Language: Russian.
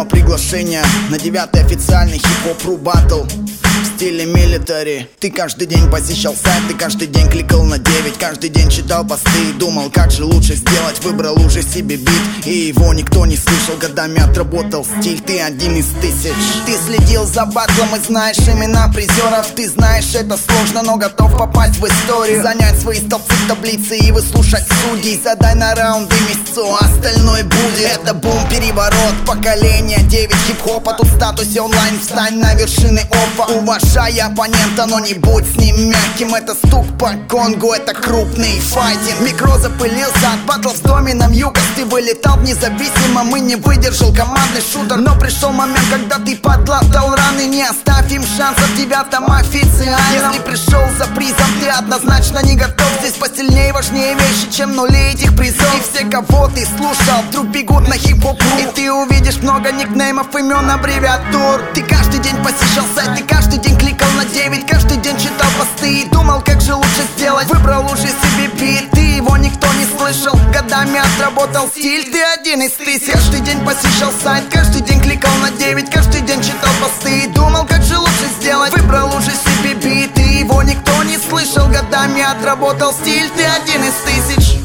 Мимо приглашения на 9-й официальный хип-хоп батл в стиле милитари. Ты каждый день посещал сайт, ты каждый день кликал на 9, каждый день читал посты и думал, как же лучше сделать. Выбрал уже себе бит, и его никто не слышал. Годами отработал стиль, ты один из тысяч. Ты следил за батлом и знаешь имена призеров. Ты знаешь, это сложно, но готов попасть в историю. Занять свои столбцы в таблице и выслушать судей. Задай на раунды месяцу, а остальное будет. Это бум, переворот, поколение 9 хип-хопа. Тут в статусе онлайн, встань на вершины опа. Уважай оппонента, но не будь с ним мягким. Это стук по гонгу, это крупный файтинг. Микро запылился от батлов с домином Югос. Ты вылетал в независимо, мы не выдержал командный шутер. Но пришел момент, когда ты подлатал раны. Не оставь им шансов, тебя там официально. Если пришел за призом, ты однозначно не готов. Здесь посильнее, важнее вещи, чем нули этих призов. И все, кого ты слушал, вдруг бегут на хип-хоп. И ты увидишь много никнеймов, имен, аббревиатур. Ты каждый день посещал сайт, ты каждый день кликал на 9, каждый день читал посты и думал, как же лучше сделать. Выбрал уже себе бит, ты его никто не слышал. Годами отработал стиль, ты один из тысяч. Каждый день посещал сайт, каждый день кликал на 9, каждый день читал посты и думал, как же лучше сделать. Выбрал уже себе бит, ты его никто не слышал. Годами отработал стиль, ты один из тысяч.